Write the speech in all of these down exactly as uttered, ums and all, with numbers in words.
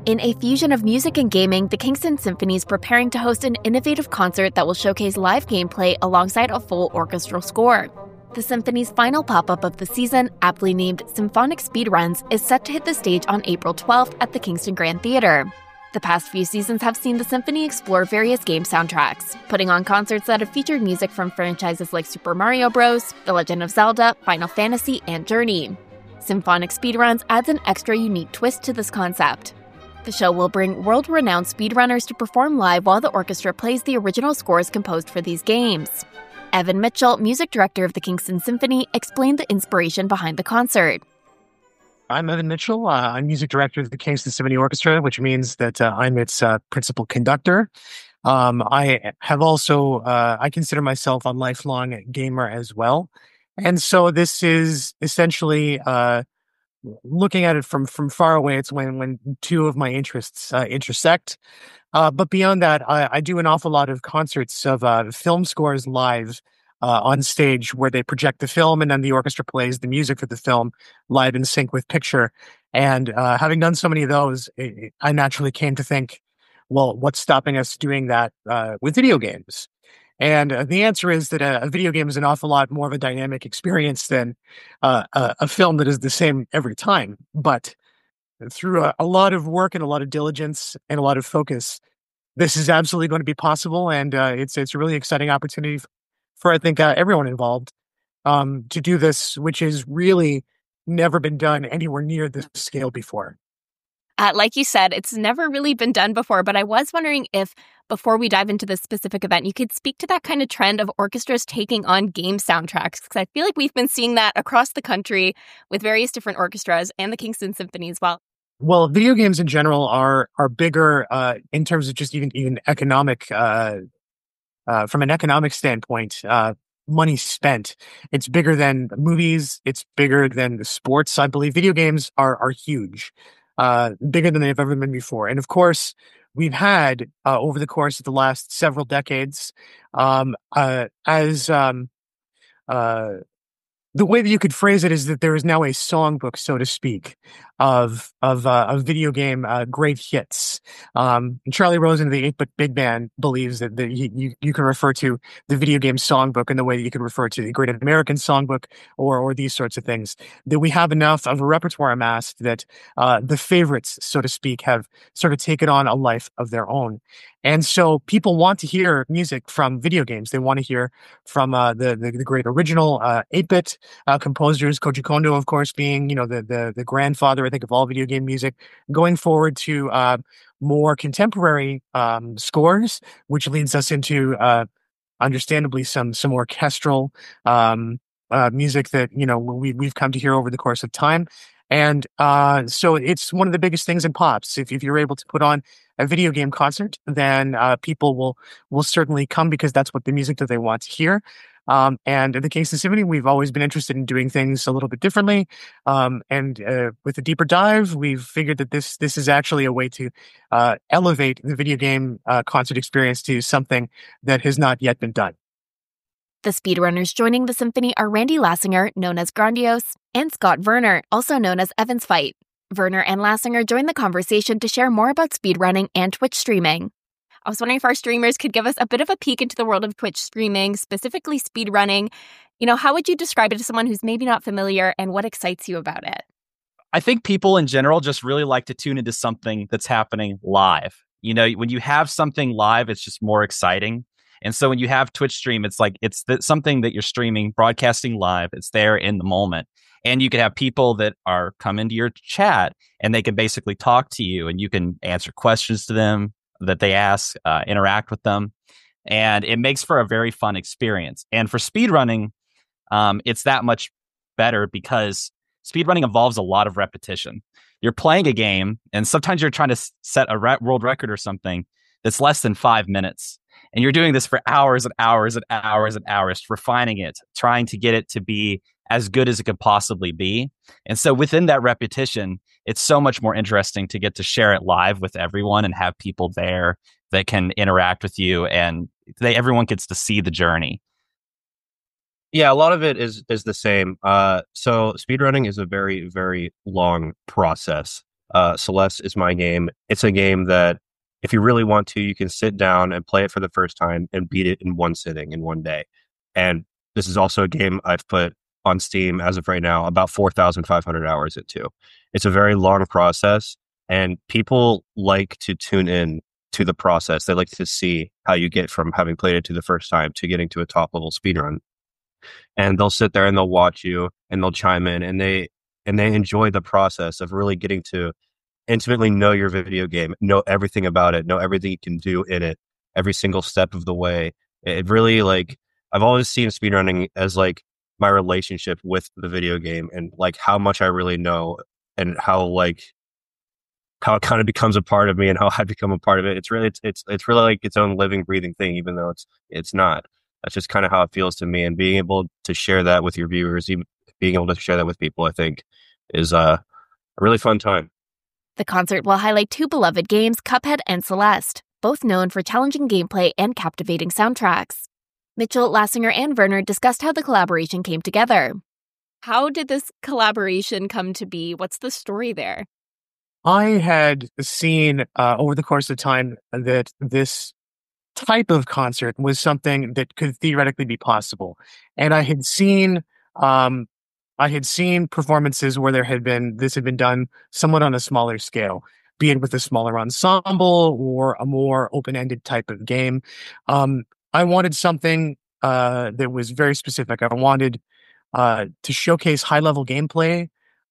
In a fusion of music and gaming, the Kingston Symphony is preparing to host an innovative concert that will showcase live gameplay alongside a full orchestral score. The Symphony's final pop-up of the season, aptly named Symphonic Speedruns, is set to hit the stage on April twelfth at the Kingston Grand Theatre. The past few seasons have seen the Symphony explore various game soundtracks, putting on concerts that have featured music from franchises like Super Mario Bros., The Legend of Zelda, Final Fantasy, and Journey. Symphonic Speedruns adds an extra unique twist to this concept. The show will bring world-renowned speedrunners to perform live while the orchestra plays the original scores composed for these games. Evan Mitchell, music director of the Kingston Symphony, explained the inspiration behind the concert. I'm Evan Mitchell. Uh, I'm music director of the Kingston Symphony Orchestra, which means that uh, I'm its uh, principal conductor. Um, I have also, uh, I consider myself a lifelong gamer as well. And so this is essentially, uh, looking at it from, from far away, it's when, when two of my interests uh, intersect. Uh, but beyond that, I, I do an awful lot of concerts of uh, film scores live uh, on stage where they project the film and then the orchestra plays the music for the film live in sync with picture. And uh, having done so many of those, it, I naturally came to think, well, what's stopping us doing that uh, with video games? And uh, the answer is that a, a video game is an awful lot more of a dynamic experience than uh, a, a film that is the same every time. But through a, a lot of work and a lot of diligence and a lot of focus, this is absolutely going to be possible. And uh, it's it's a really exciting opportunity f- for, I think, uh, everyone involved um, to do this, which has really never been done anywhere near this scale before. Uh, like you said, it's never really been done before, but I was wondering if, before we dive into this specific event, you could speak to that kind of trend of orchestras taking on game soundtracks, because I feel like we've been seeing that across the country with various different orchestras and the Kingston Symphony as well. Well, video games in general are are bigger uh, in terms of just even even economic, uh, uh, from an economic standpoint, uh, money spent. It's bigger than movies. It's bigger than the sports. I believe video games are are huge, uh, bigger than they've ever been before. And of course, we've had uh, over the course of the last several decades, um, uh, as um, uh, the way that you could phrase it is that there is now a songbook, so to speak, of of uh, of video game uh, great hits. Um, Charlie Rosen of the eight-Bit Big Band believes that, that he, you you can refer to the video game songbook in the way that you can refer to the Great American Songbook or or these sorts of things. That we have enough of a repertoire amassed that uh, the favorites, so to speak, have sort of taken on a life of their own. And so people want to hear music from video games. They want to hear from uh, the, the the great original uh, eight-bit uh, composers, Koji Kondo, of course, being you know the the the grandfather, I think, of all video game music. Going forward to uh, more contemporary um, scores, which leads us into uh, understandably some some orchestral um, uh, music that you know we we've come to hear over the course of time. And uh, so it's one of the biggest things in pops. If, if you're able to put on a video game concert, then uh, people will will certainly come because that's what the music that they want to hear. Um, and in the Kingston Symphony, we've always been interested in doing things a little bit differently. Um, and uh, with a deeper dive, we've figured that this this is actually a way to uh, elevate the video game uh, concert experience to something that has not yet been done. The speedrunners joining the symphony are Randy Lassinger, known as Grandiose, and Scott Werner, also known as Evans Fight. Werner and Lassinger joined the conversation to share more about speedrunning and Twitch streaming. I was wondering if our streamers could give us a bit of a peek into the world of Twitch streaming, specifically speedrunning. You know, how would you describe it to someone who's maybe not familiar, and what excites you about it? I think people in general just really like to tune into something that's happening live. You know, when you have something live, it's just more exciting. And so when you have Twitch stream, it's like it's th- something that you're streaming, broadcasting live. It's there in the moment. And you can have people that are come into your chat and they can basically talk to you and you can answer questions to them that they ask, uh, interact with them. And it makes for a very fun experience. And for speedrunning, um, it's that much better because speedrunning involves a lot of repetition. You're playing a game and sometimes you're trying to s- set a re- world record or something that's less than five minutes. And you're doing this for hours and hours and hours and hours, refining it, trying to get it to be as good as it could possibly be. And so within that repetition, it's so much more interesting to get to share it live with everyone and have people there that can interact with you and they, everyone gets to see the journey. Yeah, a lot of it is is the same. Uh, so speedrunning is a very, very long process. uh, Celeste is my game. It's a game that if you really want to, you can sit down and play it for the first time and beat it in one sitting in one day. And this is also a game I've put on Steam as of right now about four thousand five hundred hours into. It's a very long process, and people like to tune in to the process. They like to see how you get from having played it to the first time to getting to a top level speedrun. And they'll sit there and they'll watch you and they'll chime in, and they and they enjoy the process of really getting to intimately know your video game, know everything about it, know everything you can do in it, every single step of the way. It really, like, I've always seen speedrunning as like my relationship with the video game, and like how much I really know, and how like how it kind of becomes a part of me and how I become a part of it. It's really it's it's, it's really like its own living, breathing thing, even though it's it's not. That's just kind of how it feels to me, and being able to share that with your viewers, even being able to share that with people, I think is uh, a really fun time. The concert will highlight two beloved games, Cuphead and Celeste, both known for challenging gameplay and captivating soundtracks. Mitchell, Lassinger, and Werner discussed how the collaboration came together. How did this collaboration come to be? What's the story there? I had seen uh, over the course of time that this type of concert was something that could theoretically be possible. And I had seen um, I had seen performances where there had been this had been done somewhat on a smaller scale, be it with a smaller ensemble or a more open-ended type of game. Um, I wanted something uh, that was very specific. I wanted uh, to showcase high-level gameplay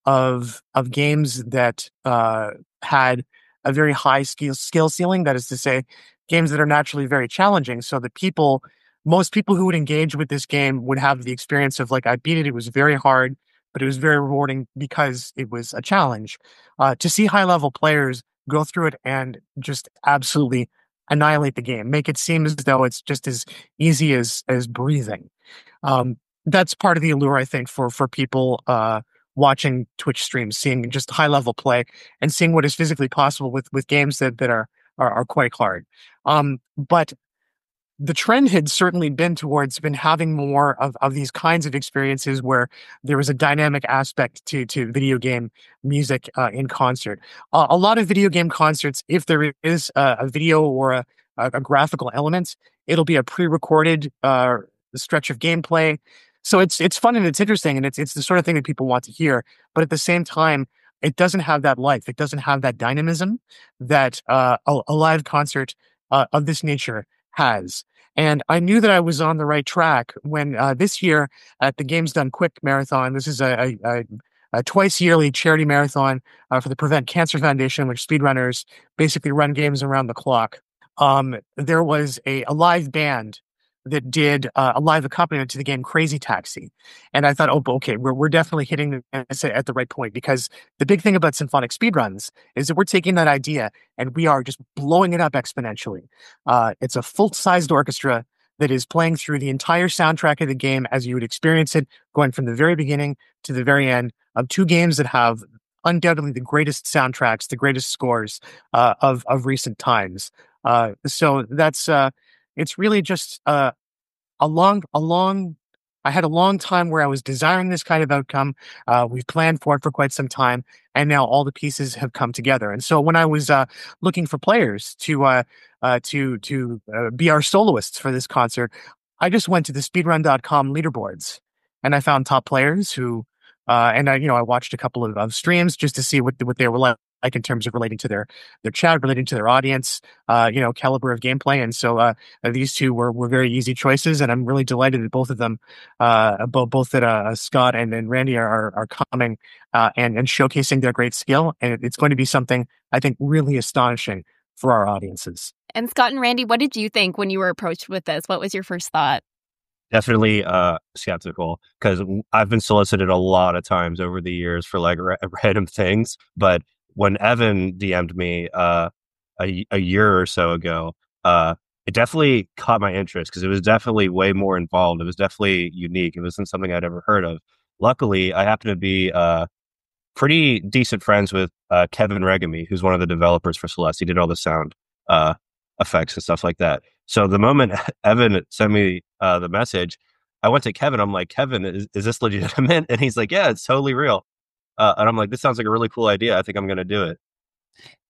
of of games that uh, had a very high skill skill ceiling. That is to say, games that are naturally very challenging, so that people, most people who would engage with this game would have the experience of like, I beat it. It was very hard, but it was very rewarding because it was a challenge. Uh, to see high-level players go through it and just absolutely annihilate the game, make it seem as though it's just as easy as as breathing. Um, that's part of the allure, I think, for for people uh, watching Twitch streams, seeing just high-level play and seeing what is physically possible with with games that that are are, are quite hard. Um, but the trend had certainly been towards been having more of, of these kinds of experiences where there was a dynamic aspect to to video game music uh, in concert. Uh, a lot of video game concerts, if there is a, a video or a, a graphical element, it'll be a pre-recorded uh, stretch of gameplay. So it's it's fun and it's interesting, and it's it's the sort of thing that people want to hear. But at the same time, it doesn't have that life. It doesn't have that dynamism that uh, a, a live concert uh, of this nature has. And I knew that I was on the right track when uh, this year at the Games Done Quick Marathon, this is a, a, a twice yearly charity marathon uh, for the Prevent Cancer Foundation, which speedrunners basically run games around the clock. Um, there was a, a live band that did uh, a live accompaniment to the game Crazy Taxi. And I thought, oh, okay, we're, we're definitely hitting this at the right point, because the big thing about symphonic speedruns is that we're taking that idea and we are just blowing it up exponentially. Uh, it's a full-sized orchestra that is playing through the entire soundtrack of the game as you would experience it, going from the very beginning to the very end of two games that have undoubtedly the greatest soundtracks, the greatest scores uh, of, of recent times. Uh, so that's... Uh, It's really just uh, a long, a long, I had a long time where I was desiring this kind of outcome. Uh, we've planned for it for quite some time, and now all the pieces have come together. And so when I was uh, looking for players to uh, uh, to to uh, be our soloists for this concert, I just went to the speedrun dot com leaderboards, and I found top players who, uh, and I, you know, I watched a couple of, of streams just to see what what they were like. Like in terms of relating to their their chat, relating to their audience, uh, you know, caliber of gameplay, and so uh, these two were were very easy choices, and I'm really delighted that both of them, uh, both both that uh, Scott and, and Randy are are coming uh, and and showcasing their great skill, and it's going to be something I think really astonishing for our audiences. And Scott and Randy, what did you think when you were approached with this? What was your first thought? Definitely uh, skeptical, because I've been solicited a lot of times over the years for like ra- random things, but when Evan D M'd me uh, a, a year or so ago, uh, it definitely caught my interest, because it was definitely way more involved. It was definitely unique. It wasn't something I'd ever heard of. Luckily, I happen to be uh, pretty decent friends with uh, Kevin Regami, who's one of the developers for Celeste. He did all the sound uh, effects and stuff like that. So the moment Evan sent me uh, the message, I went to Kevin. I'm like, Kevin, is, is this legitimate? And he's like, yeah, it's totally real. Uh, and I'm like, this sounds like a really cool idea. I think I'm going to do it.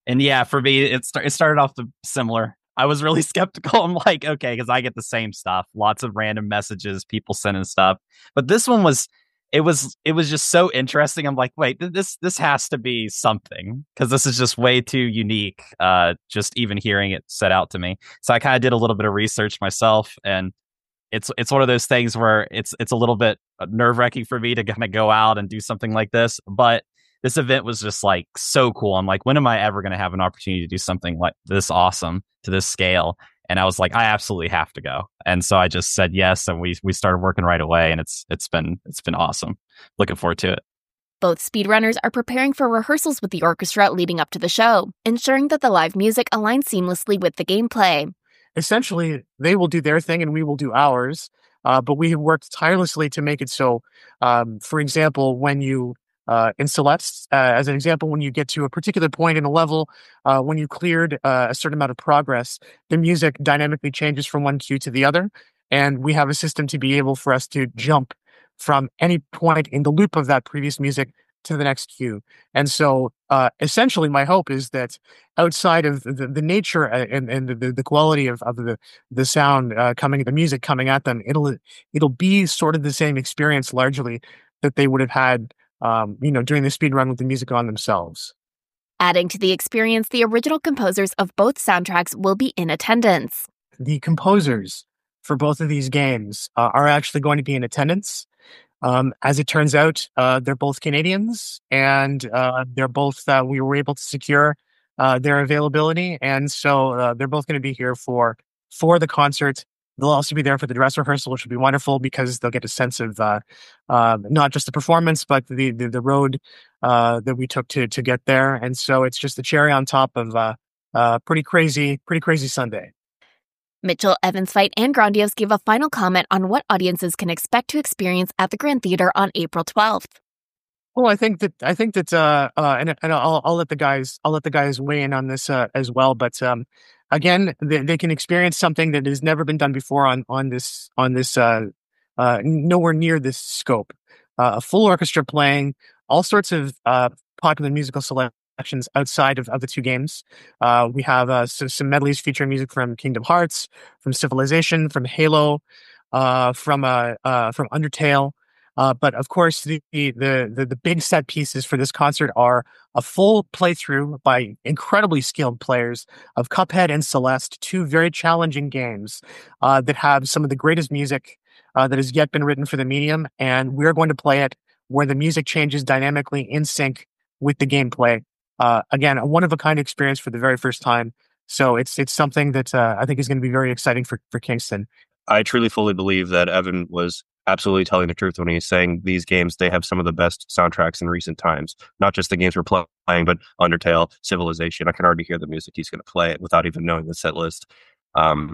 And yeah, for me, it, st- it started off the similar. I was really skeptical. I'm like, okay, because I get the same stuff, lots of random messages, people sending stuff. But this one was, it was, it was just so interesting. I'm like, wait, this, this has to be something because this is just way too unique. Uh, just even hearing it set out to me. So I kind of did a little bit of research myself, and it's, it's one of those things where it's, it's a little bit nerve wracking for me to kind of go out and do something like this, but this event was just like so cool. I'm like, when am I ever going to have an opportunity to do something like this awesome to this scale? And I was like, I absolutely have to go. And so I just said yes, and we we started working right away, and it's it's been it's been awesome. Looking forward to it. Both speedrunners are preparing for rehearsals with the orchestra leading up to the show, ensuring that the live music aligns seamlessly with the gameplay. Essentially, they will do their thing and we will do ours. Uh, but we have worked tirelessly to make it so, um, for example, when you Uh, in Celeste, uh, as an example, when you get to a particular point in a level, uh, when you cleared uh, a certain amount of progress, the music dynamically changes from one queue to the other. And we have a system to be able for us to jump from any point in the loop of that previous music to the next queue. And so uh, essentially my hope is that outside of the, the nature and, and the, the quality of, of the, the sound uh, coming, the music coming at them, it'll, it'll be sort of the same experience largely that they would have had Um, you know, doing the speed run with the music on themselves. Adding to the experience, the original composers of both soundtracks will be in attendance. The composers for both of these games uh, are actually going to be in attendance. Um, as it turns out, uh, they're both Canadians, and uh, they're both, uh, we were able to secure uh, their availability. And so uh, they're both going to be here for, for the concert. They'll also be there for the dress rehearsal, which will be wonderful because they'll get a sense of uh, uh, not just the performance, but the the, the road uh, that we took to to get there. And so it's just the cherry on top of a uh, uh, pretty crazy, pretty crazy Sunday. Mitchell, Evans Fight, and Grandiose gave a final comment on what audiences can expect to experience at the Grand Theater on April twelfth. Well, I think that I think that uh, uh, and and I'll I'll let the guys I'll let the guys weigh in on this uh, as well, but. Um, Again, they, they can experience something that has never been done before on on this on this uh, uh, nowhere near this scope. Uh, a full orchestra playing all sorts of uh, popular musical selections outside of, of the two games. Uh, we have uh, so, some medleys featuring music from Kingdom Hearts, from Civilization, from Halo, uh, from uh, uh, from Undertale. Uh, but of course, the, the the the big set pieces for this concert are a full playthrough by incredibly skilled players of Cuphead and Celeste, two very challenging games uh, that have some of the greatest music uh, that has yet been written for the medium. And we're going to play it where the music changes dynamically in sync with the gameplay. Uh, again, a one-of-a-kind experience for the very first time. So it's it's something that uh, I think is going to be very exciting for, for Kingston. I truly fully believe that Evan was absolutely telling the truth when he's saying these games, they have some of the best soundtracks in recent times. Not just the games we're playing, but Undertale, Civilization. I can already hear the music he's going to play it without even knowing the set list. Um,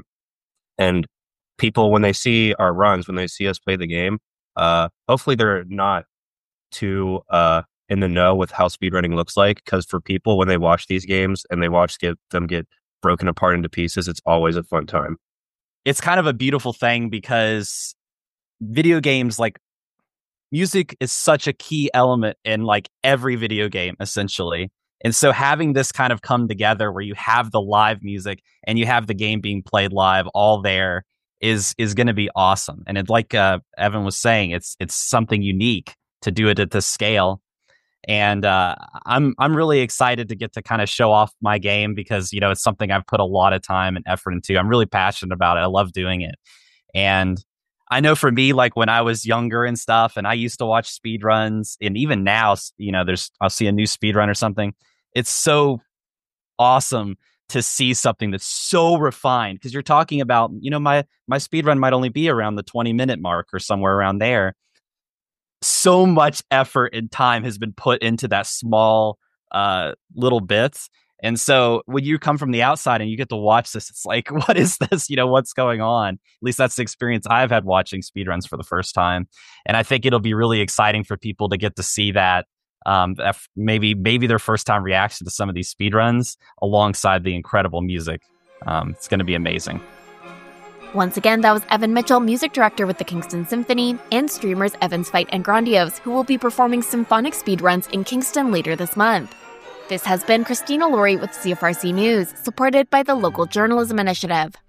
and people, when they see our runs, when they see us play the game, uh, hopefully they're not too uh, in the know with how speedrunning looks like. Because for people, when they watch these games and they watch get, them get broken apart into pieces, it's always a fun time. It's kind of a beautiful thing because video games, like music is such a key element in like every video game essentially. And so having this kind of come together where you have the live music and you have the game being played live all there is is going to be awesome. And it, like uh, Evan was saying, it's it's something unique to do it at this scale. And uh, I'm I'm really excited to get to kind of show off my game because, you know, it's something I've put a lot of time and effort into. I'm really passionate about it. I love doing it. And I know for me, like when I was younger and stuff, and I used to watch speed runs, and even now, you know, there's I'll see a new speed run or something. It's so awesome to see something that's so refined because you're talking about, you know, my my speed run might only be around the twenty minute mark or somewhere around there. So much effort and time has been put into that small uh, little bits. And so when you come from the outside and you get to watch this, it's like, what is this? You know, what's going on? At least that's the experience I've had watching speedruns for the first time. And I think it'll be really exciting for people to get to see that, um, that maybe maybe their first time reaction to some of these speedruns alongside the incredible music. Um, it's going to be amazing. Once again, that was Evan Mitchell, music director with the Kingston Symphony, and streamers Evans Fight and Grandiose, who will be performing symphonic speedruns in Kingston later this month. This has been Christina Laurie with C F R C News, supported by the Local Journalism Initiative.